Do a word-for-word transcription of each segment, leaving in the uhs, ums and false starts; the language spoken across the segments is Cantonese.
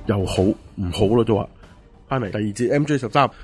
又好唔好咯，都話翻嚟第二節 M J 十三。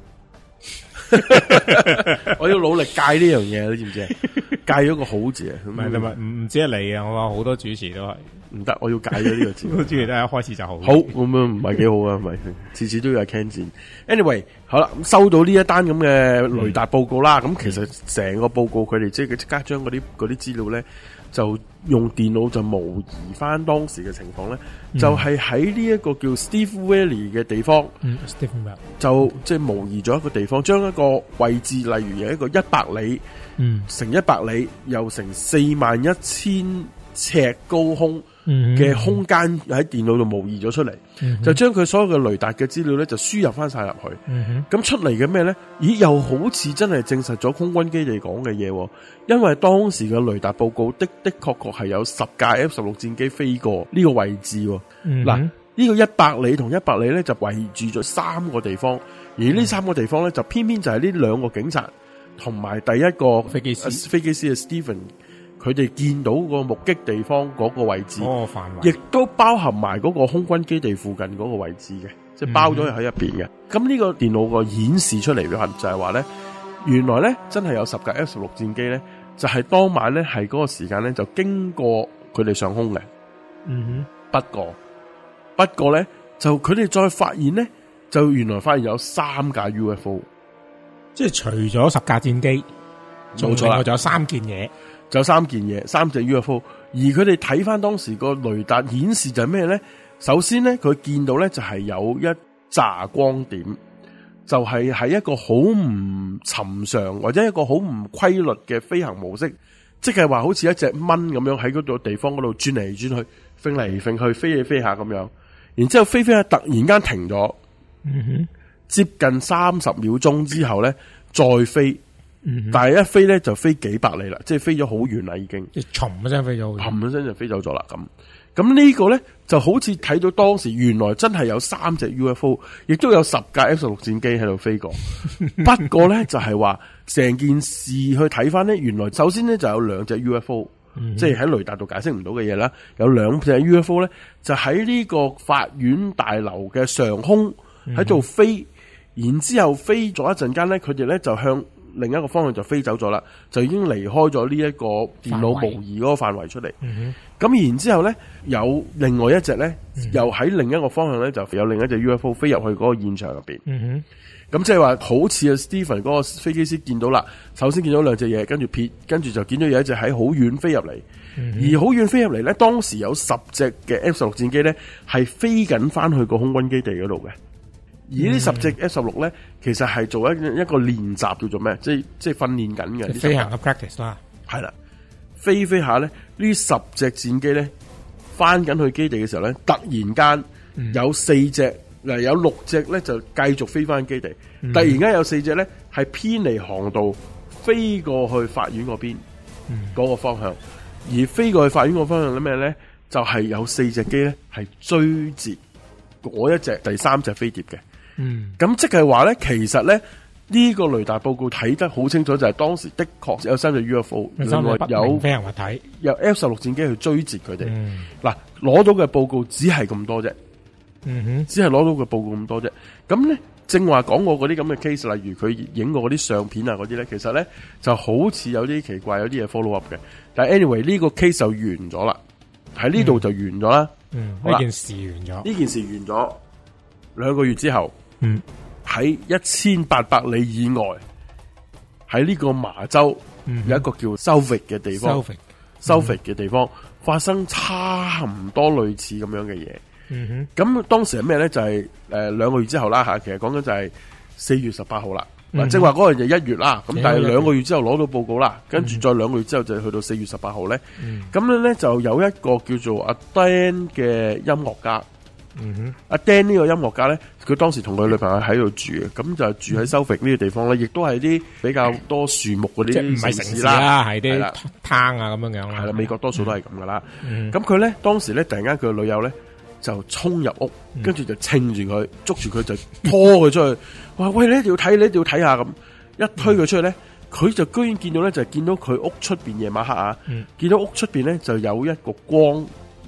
我要努力戒呢樣嘢，你知唔知啊？戒咗個好字啊！ 唔係，唔係，唔唔止係你啊！我話好多主持都係唔得，我要戒咗呢個字。 好主持都係一開始就好。 好咁樣唔係幾好啊？咪次次都要係 can 戰。Anyway， 好啦，收到呢一單咁嘅雷達報告啦。咁、嗯、其實成個報告佢哋即係即刻將嗰啲嗰啲資料咧，就用電腦就模擬翻當時嘅情況咧、嗯，就係喺呢一個叫 Steve Valley 嘅地方， 嗯、Steve Valley 就即係、就是、模擬咗一個地方，將一個位置，例如有一個一百里，嗯，乘一百里，又乘四萬一千尺高空嘅空間喺電腦度模擬咗出嚟、嗯，就將佢所有嘅雷達嘅資料咧就輸入翻晒入去，咁、嗯、出嚟嘅咩咧？咦，又好似真係證實咗空軍基地講嘅嘢，因為當時嘅雷達報告的的確確係有十架 F 十六戰機飛過呢個位置。嗱、嗯，呢、這個一百里同一百里咧就圍住咗三個地方，而呢三個地方咧就偏偏就係呢兩個警察同埋第一個飛機師、啊、飛機師嘅 Stephen。佢哋見到個目擊地方嗰個位置，嗰個範圍，亦都包含埋嗰個空軍基地附近嗰個位置嘅，即係包咗喺入邊嘅。咁、嗯、呢個電腦個顯示出嚟嘅就係話咧，原來咧真係有十架 F 十六戰機咧，就係、是、當晚咧係嗰個時間咧就經過佢哋上空嘅。嗯哼，不過不過咧就佢哋再發現咧，就原來發現有三架 U F O， 即係除咗十架戰機，冇錯啦，仲有三件嘢。 就有三件嘢，三隻 U F O， 而佢哋睇翻當時個雷達顯示就係咩咧？首先咧，佢見到咧就係有一紮光點，就係、是、喺一個好唔尋常或者一個好唔規律嘅飛行模式，即係話好似一隻蚊咁樣喺嗰度地方嗰度轉嚟轉去，飛嚟飛去，飛嚟飛下咁樣，然之後飛飛下突然間停咗，嗯哼，接近三十秒鐘之後咧再飛。嗯、但係一飛咧就飛幾百里啦，即係飛咗好遠啦已經，即係嘭一聲飛咗，嘭一聲就飛走咗啦咁。咁呢個咧就好似睇到當時原來真係有三隻 U F O， 亦都有十架 F 十六戰機喺度飛過。不過咧就係話成件事去睇翻咧，原來首先咧就有兩隻 U F O，、嗯、即係喺雷達度解釋唔到嘅嘢啦。有兩隻 U F O 咧就喺呢個法院大樓嘅上空喺度飛、嗯，然之後飛咗一陣間咧，佢哋咧就向另一個方向就飛走咗啦，就已經離開咗呢一個電腦模擬嗰個範圍出嚟。咁、嗯、然之後咧，有另外一隻咧、嗯，又喺另一個方向咧，就有另一隻 U F O 飛入去嗰個現場入邊。咁、嗯、即係話，好似阿 Stephen 嗰個飛機師見到啦，首先見到兩隻嘢，跟住撇，跟住就見到有一隻喺好遠飛入嚟、嗯，而好遠飛入嚟咧，當時有十隻嘅 F 十六戰機咧，係飛緊翻去個空軍基地嗰度嘅。而呢十隻 F 十六咧，其實係做一一個練習叫做咩？即係即係訓練緊嘅飛行嘅 practice 啦。係啦，飛飛下咧，呢十隻戰機咧翻緊去基地嘅時候咧，突然間有四隻嗱、嗯，有六隻咧就繼續飛翻基地，嗯、突然間有四隻咧係偏離航道飛過去法院嗰邊嗰個方向，而飛過去法院個方向咧咩咧？就係、是、有四隻機咧係追截嗰一隻第三隻飛碟嘅。嗯，咁即係話咧，其實咧呢、這個雷達報告睇得好清楚，就係當時的確有三隻 U F O， 另外有飛行物體， 有 F 十六戰機去追截佢哋。嗱、嗯，攞到嘅報告只係咁多啫，嗯哼，只係攞到嘅報告咁多啫。咁咧，正話講過嗰啲咁嘅 case，例如佢影過嗰啲相片啊嗰啲咧，其實咧就好似有啲奇怪，有啲嘢 follow up 嘅。但係 anyway 呢個 case 就完咗啦，喺呢度就完咗啦。嗯，呢件事完咗，呢件事完咗兩個月之後。嗯，喺一千八百里以外，喺呢個麻州、嗯、有一個叫 Suffolk 嘅地方 ，Suffolk 嘅地方發生差唔多類似咁樣嘅嘢。嗯哼，咁當時係咩咧？就係誒兩個月之後啦吓，其實講緊就係四月十八號啦。嗱、嗯，即係話嗰日就一月啦，咁但係兩個月之後攞到報告啦，跟、嗯、住再兩個月之後就去到四月十八號咧。咁樣咧就有一個叫做阿 Dan 嘅音樂家。嗯哼，阿 Dan 呢個音樂家咧，佢當時同佢女朋友喺度住嘅，咁就住喺 Suffolk 呢個地方咧，亦都係啲比較多樹木嗰啲，即係唔係城市啦，係啲灘啊咁樣樣啦。係啦，美國多數都係咁噶啦。咁佢咧當時咧突然間佢個女友咧就衝入屋，跟、嗯、住就稱住佢，捉住佢就拖佢出去，話喂，你一定要睇，你一定要睇下咁，一推佢出去咧，佢、嗯、就居然見到咧就係見到佢屋出邊夜晚黑啊、嗯，見到屋出邊咧就有一個光。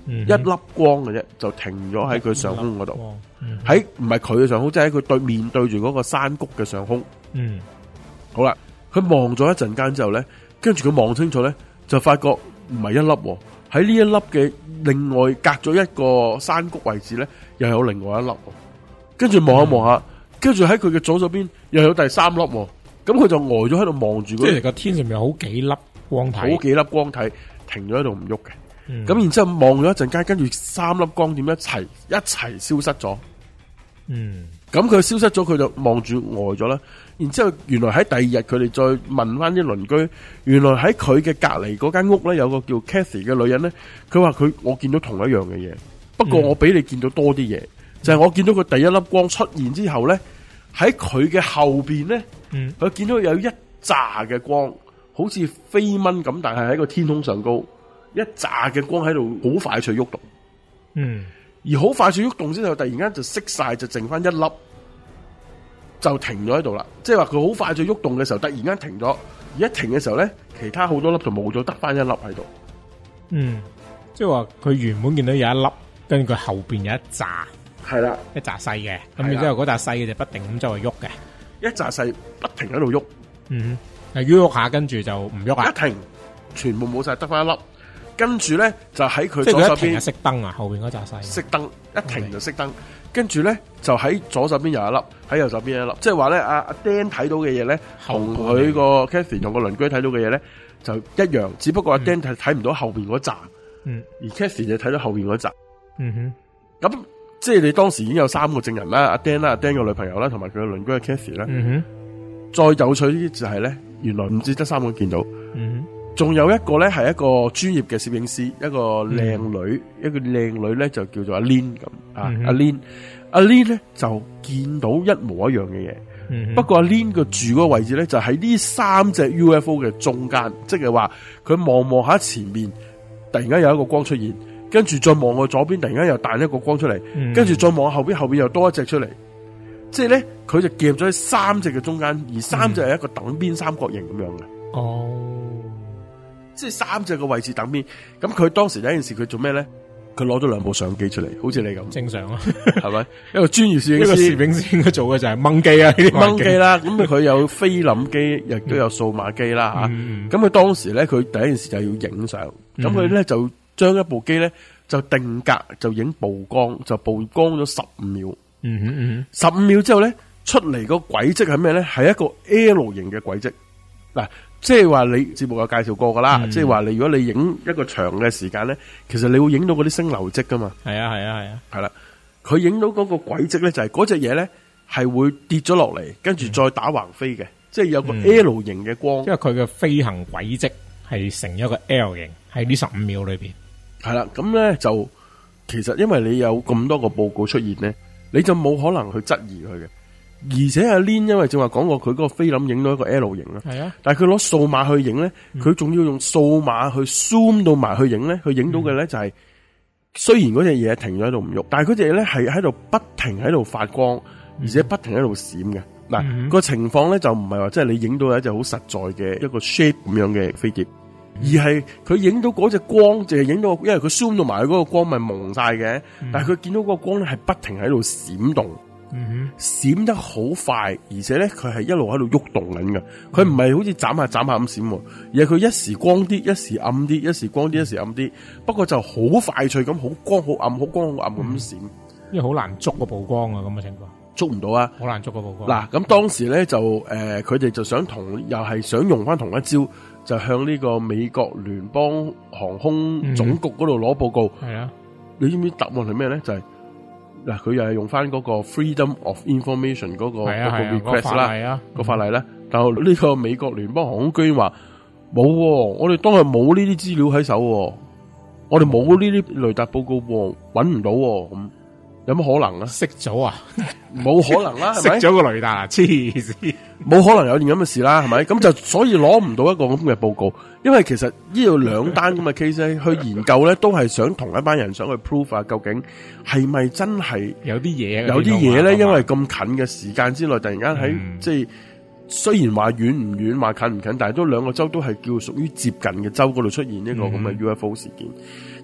嗯、一粒光嘅啫，就停咗喺佢上空嗰度。喺唔係佢嘅上空，即係喺佢對面對住嗰個山谷嘅上空。嗯，好啦，佢望咗一陣間之後咧，跟住佢望清楚咧，就發覺唔係一粒喎，喺呢一粒嘅另外隔咗一個山谷位置咧，又有另外一粒喎。跟住望下望下，跟住喺佢嘅左手邊又有第三粒喎。咁佢就呆咗喺度望住，即係個天上面有好幾粒光體， 好幾粒光體停咗喺度唔喐嘅。咁、嗯、然之後望咗一陣間，跟住三粒光點一齊一齊消失咗。嗯，咁佢消失咗，佢就望住呆咗啦。然之後原來喺第二日，佢哋再問翻啲鄰居，原來喺佢嘅隔籬嗰間屋咧，有個叫 Kathy 嘅女人咧，佢話佢我見到同一樣嘅嘢，不過我比你見到多啲嘢，嗯、就係我見到佢第一粒光出現之後咧，喺佢嘅後邊咧。佢、嗯、見到有一紮嘅光，好似飛蚊咁，但係喺個天空上高，一紮嘅光喺度好快脆喐動。嗯，而好快脆喐動之後，突然間就熄晒，就剩翻一粒，就停咗喺度啦。即係話佢好快脆喐動嘅時候，突然間停咗，而一停嘅時候咧，其他好多粒就冇咗，得翻一粒喺度。嗯， 即係話佢原本見到有一粒，跟住佢後邊有一紮， 係啦， 一紮細嘅，咁然之後嗰紮細嘅就不停咁周圍喐嘅。 一紮細不停喺度喐，嗯， 係喐喐下，跟住就唔喐啊！ 一停，全部冇晒，得翻一粒。跟住咧就喺佢左手邊熄燈啊，後邊嗰紮細熄燈，一停就熄燈。跟住咧就喺左手邊有一粒，喺右手邊有一粒。即係話咧，阿阿 Dan 睇到嘅嘢咧，同佢個 Kathy 同個鄰居睇到嘅嘢咧就一樣，只不過阿 Dan 睇睇唔到後邊嗰紮，嗯，而 Kathy 就睇到後邊嗰紮，嗯哼，咁。即係你當時已經有三個證人啦，阿 Dan 啦，阿 Dan 嘅女朋友啦，同埋佢嘅鄰居嘅 Kathy 啦。嗯哼。再有趣啲就係咧，原來唔止得三個見到。嗯哼。仲有一個咧係一個專業嘅攝影師，一個靚女，嗯、一個靚女咧就叫做阿 Lin 咁啊，阿 Lin，阿 Lin 咧就見到一模一樣嘅嘢。嗯、不過阿 Lin 個住嗰個位置咧就喺呢三隻 U F O 嘅中間，即係話佢望望下前面，突然間有一個光出現。跟住再望去左邊，突然間又彈一個光出嚟，跟、嗯、住再望後邊，後邊又多一隻出嚟，即係咧佢就夾咗喺三隻嘅中間，而三隻係一個等邊三角形咁樣嘅。哦，即係三隻嘅位置等邊。咁佢當時有一件事，佢做咩咧？佢攞咗兩部相機出嚟，好似你咁。正常啊，係咪？一個專業攝影師，一個攝影師應該做嘅就係掹機啊，掹機啦。咁佢有菲林機，亦都有數碼機啦吓。咁、嗯、佢、啊、當時咧，佢第一件事就係要影相。咁佢咧就。將一部機咧就定格就影曝光，就曝光咗十五秒。嗯哼嗯哼，十五秒之後咧出嚟個軌跡係咩咧？係一個 L 型嘅軌跡。嗱，即係話你節目有介紹過噶啦，即係話你如果你影一個長嘅時間咧，其實你會影到嗰啲星流跡噶嘛。係啊係啊係啊，係啦。佢影到嗰個軌跡咧就係嗰隻嘢咧係會跌咗落嚟，跟住再打橫飛嘅，嗯、即係有個 L 型嘅光。因為佢嘅飛行軌跡係成一個 L 型，喺呢十五秒裏邊。係啦，咁咧就其實因為你有咁多個報告出現咧，你就冇可能去質疑佢嘅。而且阿 Lin 因為正話講過，佢嗰個菲林影到一個 L 型啦，係啊，但係佢攞數碼去影咧，佢、嗯、仲要用數碼去 zoom 到埋去影咧，佢影到嘅咧就係、是、雖然嗰隻嘢停咗喺度唔喐，但係嗰隻嘢咧係喺度不停喺度發光，而且不停喺度閃嘅。嗱、嗯，個情況咧就唔係話即係你影到有一隻好實在嘅一個 shape 咁樣嘅飛碟。而係佢影到嗰隻光，淨係影到，因為佢 zoom 到埋嗰個光咪蒙晒嘅、嗯，但係佢見到嗰個光咧係不停喺度閃動，閃、嗯、得好快，而且咧佢係一路喺度喐動緊嘅，佢唔係好似眨下眨下咁閃，而係佢一時光啲，一時暗啲，一時光啲，一時暗啲，不過就好快脆咁，好光好暗，好光好暗咁閃、嗯，因為好難捉個曝光啊，咁嘅情況，捉唔到啊，好難捉個曝光。嗱，咁當時咧就誒，佢、呃、哋就想同，又係想用翻同一招。就向呢個美國聯邦航空總局嗰度攞報告。係、嗯、啊，你知唔知答案係咩咧？就係、是、嗱，佢又係用翻嗰個 Freedom of Information 嗰、那個嗰、啊那個 request 啦，啊那個法例咧、嗯。但係呢個美國聯邦航空居然話冇、啊，我哋當係冇呢啲資料喺手，我哋冇呢啲雷達報告，搵唔到咁。有乜可能啊？熄咗啊？冇可能啦，係咪？熄咗個雷達啊！黐線，冇可能有件咁嘅事啦，係咪？咁就所以攞唔到一個咁嘅報告，因為其實呢度兩單咁嘅 case 咧，去研究咧，都係想同一班人想去 prove 啊，究竟係咪真係有啲嘢？有啲嘢咧，因為咁近嘅時間之內，突然間喺、嗯、即係雖然話遠唔遠，話近唔近，但係都兩個州都係叫屬於接近嘅州嗰度出現一個咁嘅 U F O 事件。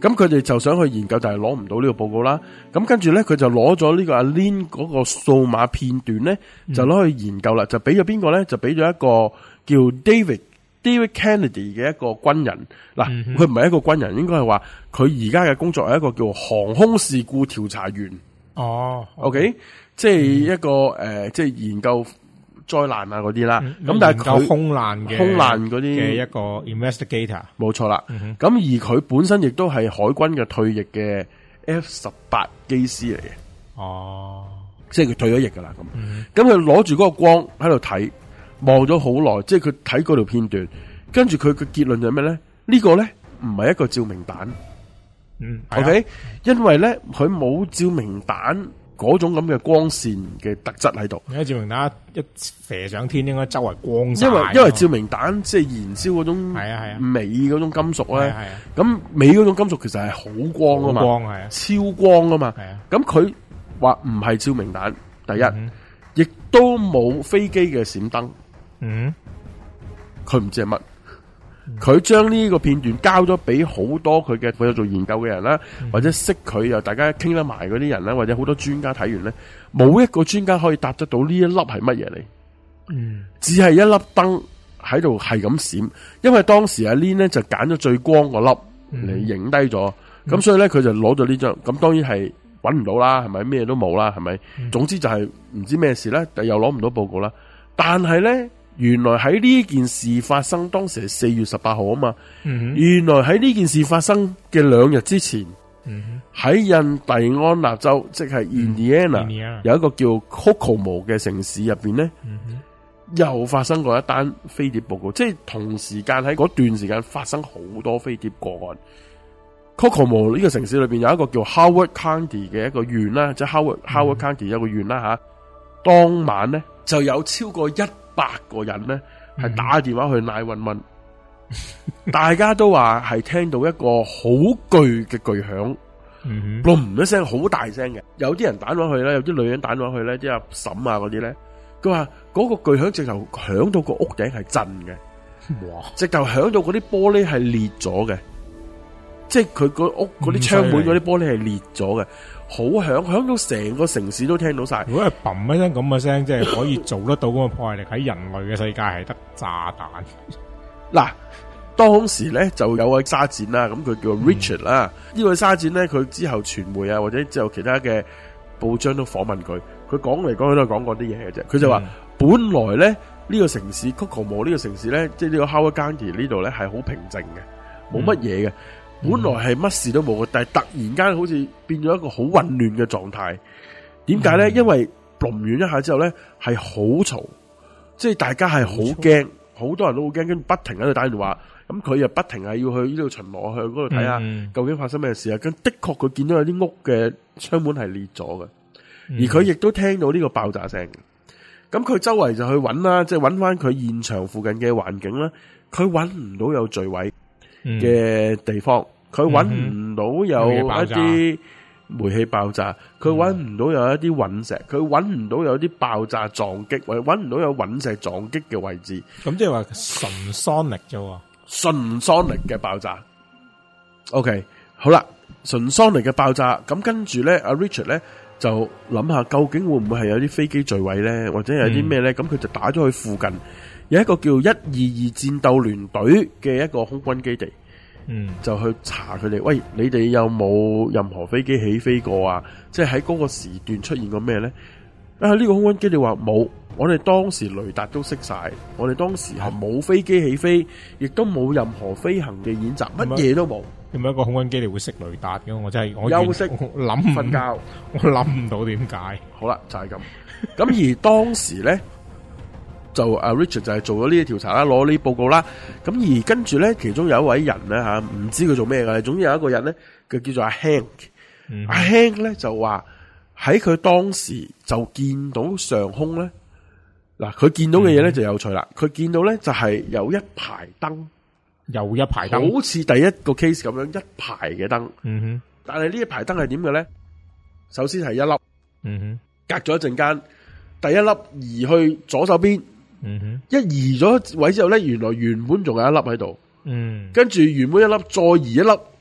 咁佢哋就想去研究，就係攞唔到呢個報告啦。咁跟住咧，佢就攞咗呢個阿 Lynn 嗰個數碼片段咧，就攞去研究啦。就俾咗邊個咧？就俾咗一個叫 David David Kennedy 嘅一個軍人。嗱，佢唔係一個軍人，應該係話佢而家嘅工作係一個叫航空事故調查員。 哦 ，OK， 即係一個誒、呃，即係研究災難啊嗰啲啦。咁、嗯、但係佢空難嘅空難嗰啲嘅一個 investigator， 冇錯啦。咁、嗯、而佢本身亦都係海軍嘅退役嘅 F 十八機師嚟嘅。哦，即係佢退咗役噶啦。咁，咁佢攞住嗰個光喺度睇，望咗好耐。即係佢睇嗰條片段，跟住佢嘅結論就係咩咧？呢、這個咧唔係一個照明彈。嗯 ，OK， 因為咧佢冇照明彈嗰種咁嘅光線嘅特質喺度。 因為照明彈一射上天，應該周圍光晒。 因為因為照明彈即係燃燒嗰種係啊係啊鎂嗰種金屬咧，咁鎂嗰種金屬其實係好光啊嘛，光係啊，超光啊嘛。咁佢話唔係照明彈，第一，亦、嗯、都冇飛機嘅閃燈。嗯，佢唔知係乜。佢將呢個片段交咗俾好多佢嘅佢有做研究嘅人啦、嗯，或者識佢又大家傾得埋嗰啲人啦，或者好多專家睇完咧，冇一個專家可以答得到呢一粒係乜嘢嚟。嗯，只係一粒燈喺度係咁閃，因為當時阿 Lynn 咧就揀咗最光嗰粒嚟影低咗，咁、嗯、所以咧佢就攞咗呢張，咁當然係搵唔到啦，係咪咩都冇啦，係咪、嗯？總之就係唔知咩事咧，又攞唔到報告啦。但係咧。原來喺呢件事發生，當時係四月十八號啊嘛、嗯。原來喺呢件事發生嘅兩日之前，喺、嗯、印第安納州，即係 Indiana、嗯、有一個叫 Kokomo 嘅城市入邊咧，又發生過一單飛碟報告，即係同時間喺嗰段時間發生好多飛碟個案。Kokomo 呢個城市裏邊有一個叫 Howard County 嘅一個縣啦，即係 Howard、嗯、Howard County 有一個縣啦吓。當晚咧就有超過一百個人咧係打電話去nine one one，大家都話係聽到一個好巨嘅巨響，嘣一聲好大聲嘅。有啲人打電話去咧，有啲女人打電話去咧，啲阿嬸啊嗰啲咧，佢話嗰個巨響直頭響到個屋頂係震嘅，哇！直頭響到嗰啲玻璃係裂咗嘅，即係佢個屋嗰啲窗門嗰啲玻璃係裂咗嘅。好響，響到成個城市都聽到晒。如果係嘭一聲咁嘅聲，即係可以做得到咁嘅破壞力，喺人類嘅世界係得炸彈。嗱，當時咧就有位沙展啦，咁佢叫 Richard 啦、嗯。呢位沙展咧，佢之後傳媒啊，或者之後其他嘅報章都訪問佢，佢講嚟講去都係講過啲嘢嘅啫。佢就話、嗯、本來咧呢、呢個城市 Kokomo 呢個城市咧，即係呢個 Howard County 呢度咧係好平靜嘅，冇乜嘢嘅。嗯本來係乜事都冇嘅，但係突然間好似變咗一個好混亂嘅狀態。點解咧？因為嘣完一下之後咧，係好嘈，即係大家係好驚，好多人都好驚，跟住不停喺度打電話。咁佢又不停係要去呢度巡邏，去嗰度睇下究竟發生咩事啊。咁、嗯、的確佢見到有啲屋嘅窗門係裂咗嘅，而佢亦都聽到呢個爆炸聲。咁佢周圍就去揾啦，即係揾翻佢現場附近嘅環境啦。佢揾唔到有墜毀嘅地方，佢揾唔到有一啲煤氣爆炸，佢揾唔到有一啲隕石，佢揾唔到有啲爆炸撞擊，或者揾唔到有隕石撞擊嘅位置。咁即係話純 sonic 啫，純 sonic 嘅爆炸。OK， 好啦，純 sonic 嘅爆炸。咁跟住咧，阿 Richard 咧就諗下，究竟會唔會係有啲飛機墜毀咧，或者有啲咩咧？咁、嗯、佢就打咗去附近。有一個叫一二二戰鬥聯隊嘅一個空軍基地，嗯，就去查佢哋。喂，你哋有冇任何飛機起飛過啊？即係喺嗰個時段出現過咩咧？啊，呢個空軍基地話冇，我哋當時雷達都熄晒，我哋當時係冇飛機起飛，亦都冇任何飛行嘅演習，乜嘢都冇。有冇一個空軍基地會熄雷達嘅？我真係我休息諗瞓覺，我諗唔到點解。好啦，就係咁。咁而當時咧。就阿 Richard 就係做咗呢啲調查啦，攞呢啲報告啦。咁而跟住咧，其中有一位人咧吓，唔知佢做咩嘅。總之有一個人咧，佢叫做阿 Hank、嗯。阿 Hank 咧就話喺佢當時就見到上空咧，嗱佢見到嘅嘢咧就有趣啦。佢、嗯、見到咧就係有一排燈，有一排燈，好似第一個 case 咁樣一排嘅燈。嗯哼。但係呢一排燈係點嘅咧？首先係一粒，嗯哼，隔咗一陣間，第一粒移去左手邊。嗯哼，一移咗位之後咧，原來原本仲有一粒喺度，嗯，跟住原本一粒再移一粒，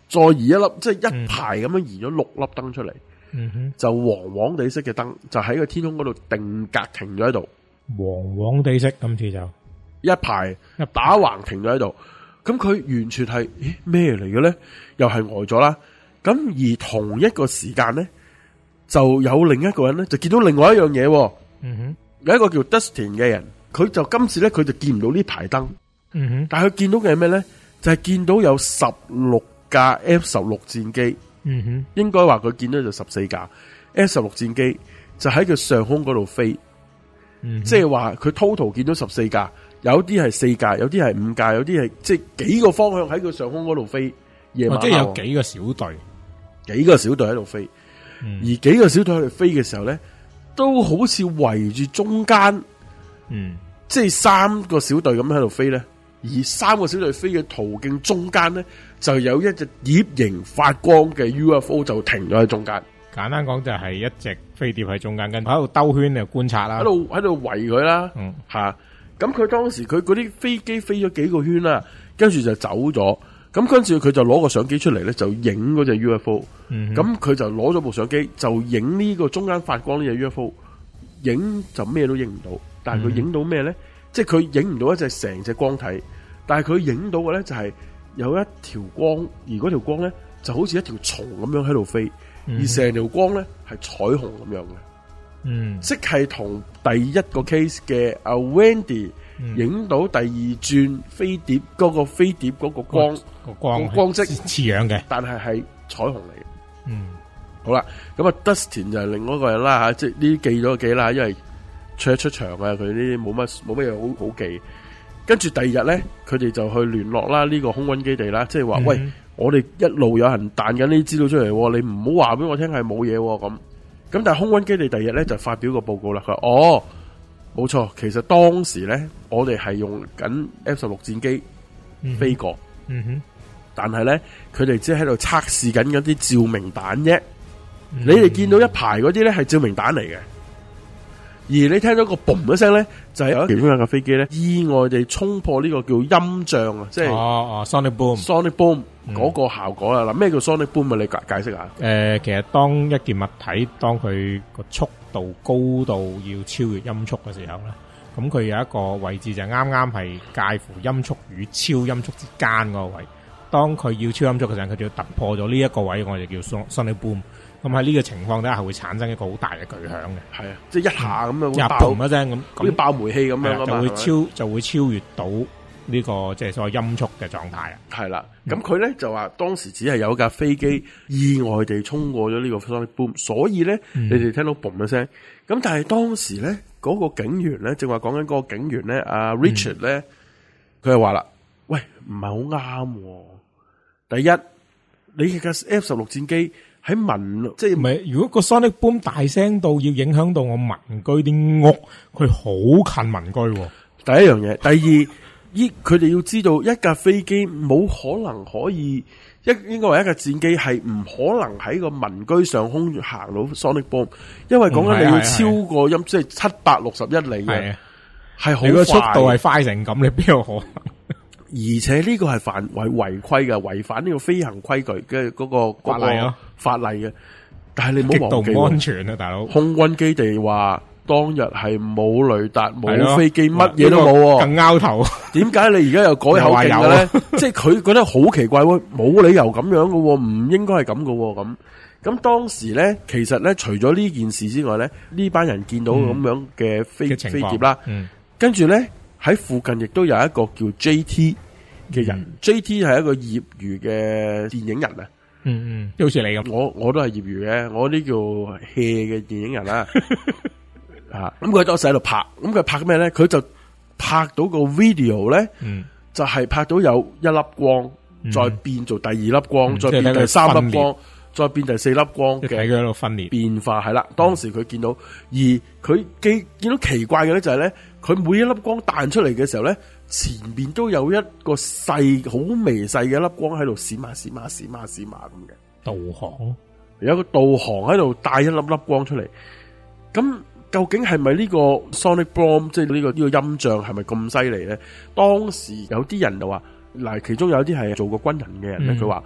再移一粒，即係一排咁樣移咗六粒燈出嚟， 嗯哼， 就黃黃地色嘅燈，就喺個天空嗰度定格停咗喺度， 黃黃地色，今次就一排打橫停咗喺度。咁佢完全係咦咩嚟嘅咧？又係呆咗啦。咁而同一個時間咧，就有另一個人咧就見到另外一樣嘢。 嗯哼， 有一個叫 Dustin 嘅人，佢就今次咧佢就見唔到呢排燈。 嗯哼， 但係佢見到嘅係咩咧？就係、是、見到有十六架 F 十六戰機。 嗯哼， 應該話佢見到就十四架 F 十六戰機就喺佢上空嗰度飛。嗯，即係話佢 total 見到十四架。有啲係四架，有啲係五架，有啲係即係幾個方向喺佢上空嗰度飛。夜晚、哦、 即係有幾個小隊， 幾個小隊喺度飛、嗯，而幾個小隊喺度飛嘅時候咧，都好似圍住中間，嗯，即係三個小隊咁喺度飛咧。而三個小隊飛嘅途徑中間咧，就有一隻碟形發光嘅 U F O 就停咗喺中間。 簡單講就係一隻飛碟喺中間，跟住喺度兜圈嚟觀察啦， 喺度喺度圍佢啦，嗯吓。咁佢當時佢嗰啲飛機飛咗幾個圈啦，跟住就走咗。咁跟住佢就攞個相機出嚟咧，就影嗰隻 U F O。咁、嗯、佢就攞咗部相機，就影呢個中間發光呢隻 U F O。影就咩都影唔到，但係佢影到咩咧？即係佢影唔到一隻成隻光體，但係佢影到嘅咧就係有一條光，而嗰條光咧就好似一條蟲咁樣喺度飛，嗯、而成條光咧係彩虹咁樣嘅。嗯，即係同第一個 case 嘅阿 Wendy 影到第二轉飛碟嗰、嗰個飛碟嗰個光個光光跡似樣嘅， 但係係彩虹嚟嘅。 嗯， 好啦，咁啊 Dustin 就係另外一個人啦吓，即係呢啲記咗記啦，因為出一出場啊，佢呢啲冇乜冇乜嘢好好記。跟住第二日咧，佢哋就去聯絡啦呢個空軍基地啦，即係話、嗯、喂，我哋一路有人彈緊呢啲資料出嚟，你唔好話俾我聽係冇嘢咁。咁但係空軍基地第二日咧就發表個報告啦，佢話哦，冇錯，其實當時咧我哋係用緊 F 十六戰機飛過，嗯哼，但係咧佢哋只係喺度測試緊嗰啲照明彈啫、嗯。你哋見到一排嗰啲咧係照明彈嚟嘅，而你聽到個嘣一聲咧，就係、是、有其中一架飛機咧意外地衝破呢個叫音障啊，即係哦哦 sonic boom，sonic boom 嗰個效果啊。嗱、嗯，咩叫 sonic boom 啊？你解解釋下。誒、 呃，其實當一件物體當佢個速度高度要超越音速嘅時候咧，咁佢有一個位置就啱啱係介乎音速與超音速之間嗰個位。當佢要超音速嘅時候，佢就要突破咗呢一個位，我哋叫 sonic boom。咁喺呢個情況底下，係會產生一個好大嘅巨響嘅。係啊，即係一下咁樣， 一嘣一聲咁， 好似爆煤氣咁樣， 就會超就會超越到呢個即係所謂音速嘅狀態啊。 係啦，咁佢咧就話當時只係有一架飛機意外地衝過咗呢個 sonic boom，所以咧、嗯、你哋聽到嘣一聲。咁但係當時咧嗰、那個警員咧，正話講緊嗰個警員咧，阿、啊、Richard 咧，佢係話啦，喂，唔係好啱。第一，你嘅 F 十六戰機。喺民即係唔係？如果個 sonic boom 大聲到要影響到我民居啲屋，佢好近民居。第一樣嘢，第二，依佢哋要知道，一架飛機冇可能可以一應該話一架戰機係唔可能喺個民居上空行到 sonic boom，因為講緊你要超過音即係七百六十一里嘅，係好快。你個速度係快成咁，你邊有可能？而且呢個係犯違違規嘅，違反呢個飛行規矩嘅嗰個法例咯，法例嘅。但係你唔好忘記，極度唔安全啊，大佬！空軍基地話當日係冇雷達、冇飛機，乜嘢都冇，更拗頭。點解你而家又改口徑嘅咧？即係佢覺得好奇怪喎，冇理由咁樣嘅，唔應該係咁嘅。咁咁當時咧，其實咧，除咗呢件事之外咧，呢班人見到咁樣嘅飛、嗯、飛碟啦，嗯、跟住咧。喺附近亦都有一個叫 J T 嘅人、嗯、，J T 係一個業餘嘅電影人啊。嗯嗯，好似你咁，我我都係業餘嘅，我啲叫 hea 嘅電影人啦。啊，咁佢當時喺度拍，咁佢拍咩咧？佢就拍到個 video 咧、嗯，就係、是、拍到有一粒光，嗯、再變做第二粒光，嗯、再變第三粒光。再變第四粒光嘅，睇佢喺度分裂變化係啦。當時佢見到，而佢見見到奇怪嘅咧就係咧，佢每一粒光彈出嚟嘅時候咧，前邊都有一個細好微細嘅一粒光喺度閃下閃下閃下閃下咁嘅導航，有一個導航喺度帶一粒粒光出嚟。咁究竟係咪呢個 sonic boom 即係呢個呢個音障係咪咁犀利咧？當時有啲人就話嗱，其中有啲係做過軍人嘅人咧，佢、嗯、話。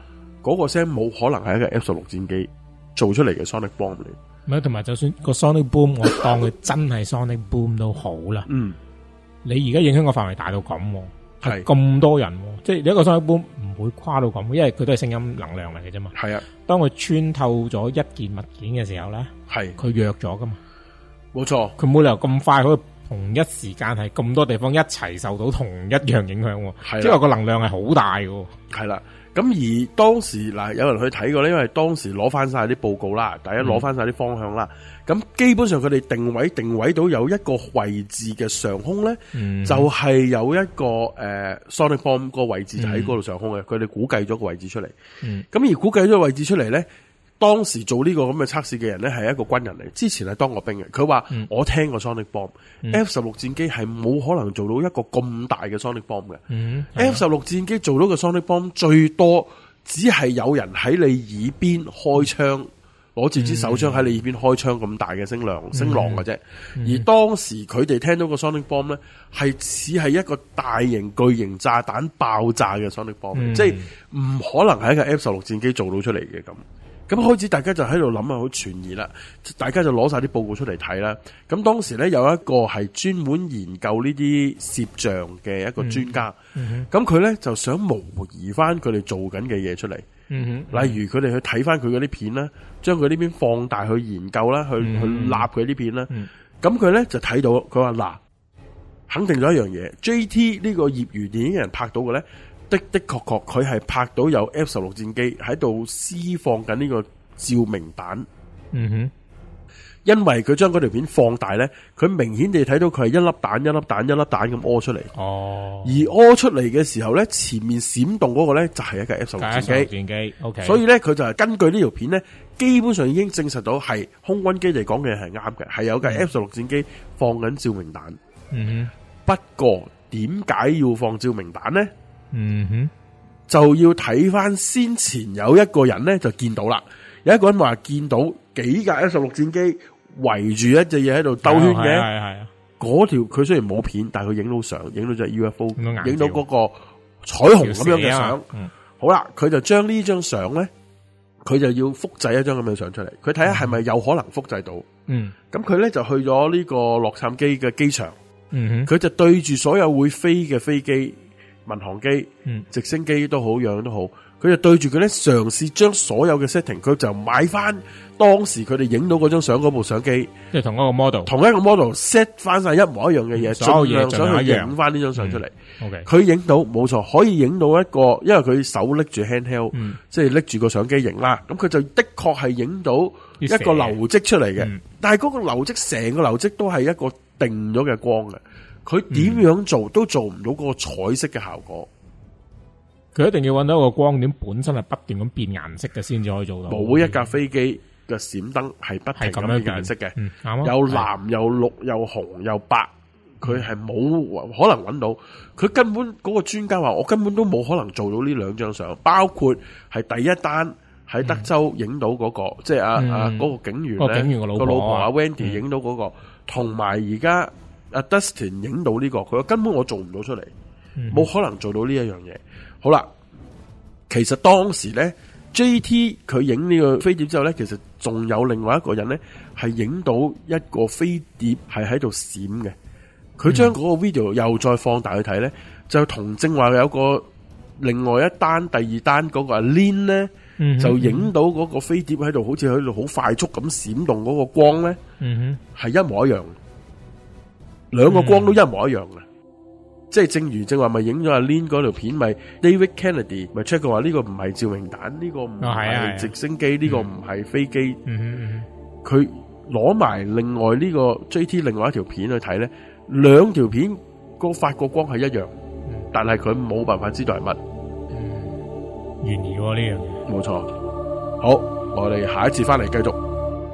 嗰個聲冇可能係一個 F 十六戰機做出嚟嘅 Sonic Boom 嚟。 唔係，同埋就算個 Sonic Boom，我當佢真係 Sonic Boom 都好啦。 嗯， 你而家影響個範圍大到咁， 係咁多人，即係你一個 Sonic Boom 唔會跨到咁，因為佢都係聲音能量嚟嘅啫嘛。 係啊， 當佢穿透咗一件物件嘅時候咧， 係佢弱咗噶嘛。 冇錯， 佢冇理由咁快可以同一時間係咁多地方一齊受到同一樣影響，即係話個能量係好大嘅。 係啦。咁而當時嗱，有人去睇過咧，因為當時攞翻晒啲報告啦，大家攞翻晒啲方向啦，咁、嗯、基本上佢哋定位定位到有一個位置嘅上空咧、嗯，就係、是、有一個誒、呃、Sonic Bomb 個位置就喺嗰度上空嘅，佢、嗯、哋估計咗個位置出嚟。咁、嗯、而估計咗個位置出嚟咧，當時做呢個咁嘅測試嘅人咧係一個軍人嚟，之前係當過兵嘅。佢話、嗯、我聽過 Sonic Bomb，F、嗯、十六戰機係冇可能做到一個咁大嘅 Sonic Bomb 嘅。嗯、F 十六戰機做到個 Sonic Bomb 最多只係有人喺你耳邊開槍，攞住支手槍喺你耳邊開槍咁大嘅聲量、嗯、聲浪嘅啫、嗯。而當時佢哋聽到個 Sonic Bomb 咧，係似係一個大型巨型炸彈爆炸嘅 Sonic Bomb，、嗯、即係唔可能係一個 F 十六戰機做到出嚟嘅咁。咁開始大家就喺度諗啊，好存疑啦，大家就攞晒啲報告出嚟睇啦。咁當時咧有一個係專門研究呢啲攝像嘅一個專家，咁佢咧就想模擬翻佢哋做緊嘅嘢出嚟、嗯。例如佢哋去睇翻佢嗰啲片啦，將佢呢邊放大去研究啦，去、嗯、去立佢啲片啦。咁佢咧就睇到，佢話嗱，肯定咗一樣嘢 ，J T 呢個業餘電影人拍到嘅咧。的的確確佢係拍到有 F 十六戰機喺度施放緊呢個照明彈，嗯哼，因為佢將嗰條片放大咧，佢明顯地睇到佢係一粒彈一粒彈一粒彈咁屙出嚟，哦，而屙出嚟嘅時候咧，前面閃動嗰個咧就係一架 F 十六戰機，戰機 ，OK， 所以咧佢就係根據呢條片咧，基本上已經證實到係空軍基地講嘅係啱嘅，係有架 F 十六戰機放緊照明彈，嗯哼，不過點解要放照明彈咧？嗯哼，就要睇翻先前有一個人咧就見到啦，有一個人話見到幾架 F 十六戰機圍住一隻嘢喺度兜圈嘅，係係啊，嗰條佢雖然冇片，但係佢影到相，影到隻 U F O， 影到嗰個彩虹咁樣嘅相。嗯，好啦，佢就將呢張相咧，佢就要複製一張咁嘅相出嚟，佢睇下係咪有可能複製到。嗯，咁佢咧就去咗呢個洛杉磯嘅機場，嗯哼，佢就對住所有會飛嘅飛機。民航機、嗯、直升機都好，樣都好，佢就對住佢咧，嘗試將所有嘅 setting， 佢就買翻當時佢哋影到嗰張相嗰部相機，即係同一個 model， 同一個 model set 翻晒一模一樣嘅嘢，盡量想去影翻呢張相出嚟。OK，佢影到冇錯，可以影到一個，因為佢手拎住 handheld，、嗯、即係拎住個相機影啦。咁佢就的確係影到一個流跡出嚟嘅、嗯，但係嗰個流跡成個流跡都係一個定咗嘅光嘅。佢點樣做都做唔到嗰個彩色嘅效果， 佢一定要揾到一個光點本身係不斷咁變顏色嘅先至可以做到。 冇一架飛機嘅閃燈係不停咁變顏色嘅、嗯，有藍有綠有紅有白，佢係冇可能揾到。佢根本嗰、嗰個專家話，我根本都冇可能做到呢兩張相，包括係第一單喺德州影到嗰、嗰個，嗯、即係阿阿嗰個警員咧，警員個老婆阿 Wendy 影到嗰、嗰個，同埋而家。阿 Dustin 影到呢、這個，佢話根本我做唔到出嚟，冇、嗯、可能做到呢一樣嘢。好啦，其實當時咧 ，J T 佢影呢個飛碟之後咧，其實仲有另外一個人咧，係影到一個飛碟係喺度閃嘅。佢將嗰個 video 又再放大去睇咧，就同正話有個另外一單、第二單嗰個阿 Lin 咧、嗯，就影到嗰個飛碟喺度，好似喺度好快速咁閃動嗰個光咧，係、嗯、一模一樣。兩個光都一模一樣嘅、嗯，即係正如正話咪影咗阿 Lin 嗰條片，咪 David Kennedy 咪 check 過話呢個唔係照明彈，呢、這個唔係直升機，呢、哦這個唔係飛機。佢攞埋另外呢個 J T 另外一條片去睇咧，兩條片個發個光係一樣，嗯、但係佢冇辦法知道係乜。懸疑喎呢樣嘢，冇錯。好，我哋下一次翻嚟繼續。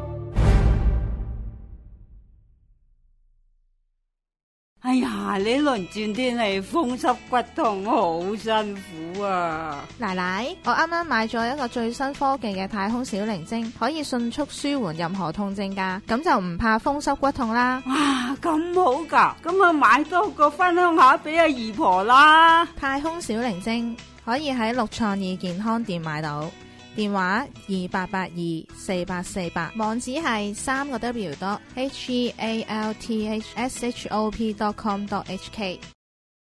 哎呀，呢輪轉天氣風濕骨痛，好辛苦啊！ 奶奶，我啱啱買咗一個最新科技嘅太空小靈精，可以迅速舒緩任何痛症噶，咁就唔怕風濕骨痛啦。 哇，咁好噶，咁啊買多個分享下俾阿姨婆啦。 太空小靈精可以喺六創意健康店買到，電話二八八二四八四八，網址係三個 W dot H E A L T H S H O P dot com dot H K。